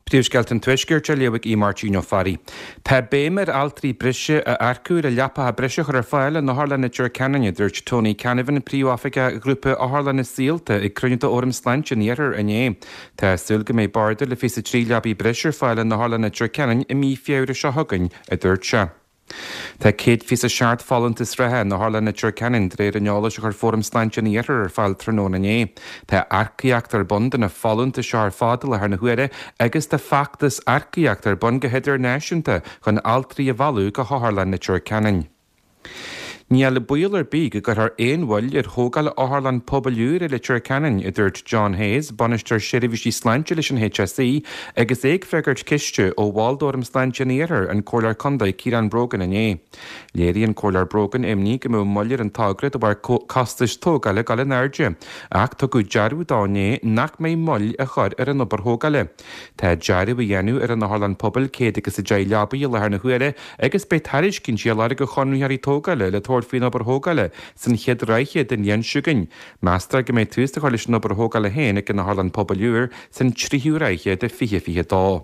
Príomhsceilteann tuisceirte leabhaigh í Martino Farry. Tá béimir altarí brise a arcú a leapa a brise chur fáile na Harlanna Ger Canine dúirt Tony Canavan príomhafica grúpa a Harlanna síalta ag crunneadta orm sláinte níothar ané. Tá suilga mé barda le fisa trí leabaí brise fáile na Harlanna Ger Canine i mí fiabhra se thugann a dúirt se. Tá céad fisa seart fallantas rathe na Harlanna Ger Canine dréir an neola se chur fórm sláinte níothar ar fáil tróna ané. Tá arcaíochttar bun na fallanta seár fáda le ar na huaire agus de factas arcaíochttar bun go héidir náisiúnta chun altarí a bhallú go Harlanna Ger Canine. Níl le bualar bí go gur éonhil ar thógáil Harlan pobalúir le Ger Canine i dúirt John Hayes, banisteoir seirbhísí sláinte leis an HSE, agus éag freagairt ciste ó bháildóm sláinte níothar an cólar condaid Ciarán Brogan ané. Léiríonn cólar Brogan imní go mú mollir an tágrad ó bar castas tógáile gal an airde, ach tá go dearú dáné nach mé moll a chur ar an obair thógáile. Tá dearú a dhéanú ar an Harlan pobal céad agus a dé leabaí le ar na huaire agus be taris cinn sí láir go chonúhearí tógáile le fin obair thógáile san chéad reiche den dhéansiúgain. Meastar go méid tústa chuir leis an obair thógáile héana ag an Harlan pobalúir san tríú reiche de fiche dá.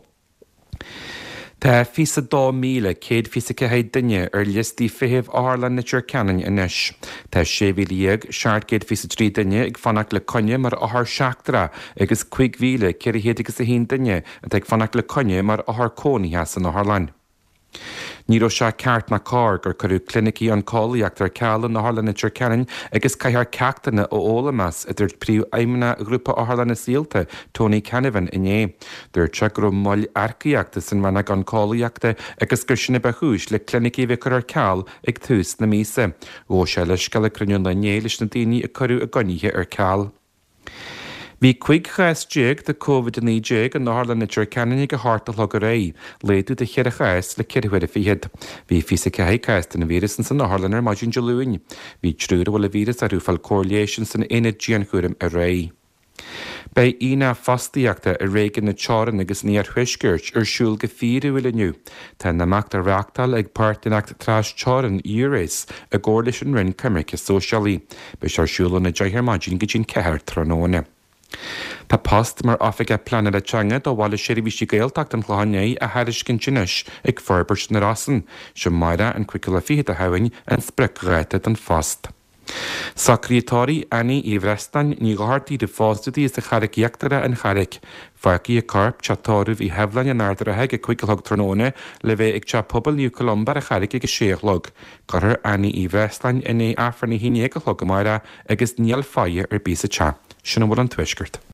Tá fisa 2,000 céad fisa céad duine ar listí fihimh Harlanna Ger Canine inis. Tá 7,000 seart céad fisa 3 duine ag fannach le conne mar áthar seachtra agus 5,000 ceirhéad agus a 1 duine ag fannach le conne mar áthar cónithe san Harlan. Ní raibh se ceart na cá gur chuú clinicí an cálaíochttar cealan na Harlanna Ger Canine agus caiithar ceachtainna ó ólamas idir príomh aimimena grúpa a Harlanna síalta Tony Canavan iné. Dúirt se gur moll arcaíochta san mena an cálaíochta agus gur sinna bethúis le clinicí bheith chur ceall ag tús na mísa. Ó se leis go le cruniún le nélis na daoine a chuú a goníthe ar ceall. Bhí 5 de COVID-19 an Harlanna Ger Canine go háta le go ré, léadú de chéad chais le ceirhuiir a fiad. Bhí fisa chéad na vírus san Harlannar maidin deluúin. Bhí trúr bhfuil a vírus a rúfal corléisisin san inad díanchurim a ré. Bei ina fastaíochta a réigen na teáran agus níor thuisgeirt ar siúl go 4 iniu. Tá naachta reachtal ag páirtinacht trás teáran úréis a ggóir leis an rinn Cymric sóisialí, be se siúla na deithir maidin go dtín ceir tróna. Tá post mar áfige planar a teanga do bhála seirbhísí gaoltacht an chláinné a thairiscin tinis ag forbairt na rasan, se maire an cuiceala fiad a hain an sprecghreite an fast. Sacrítáí Annie Ivrestan ní gáirtaí de fástúdaí is a charicíochtara an charic. Farcií a carp teatáú bhí heblainn an ardarathe go cuicealthg tróna le bheith ag te pobal New Columba a charic ag séochlog. Gurthar Annie Ivrestan iné afranna híine go chlog go maire agus níl faie ar bísa te. Sinna bhfuil an tuisgurt.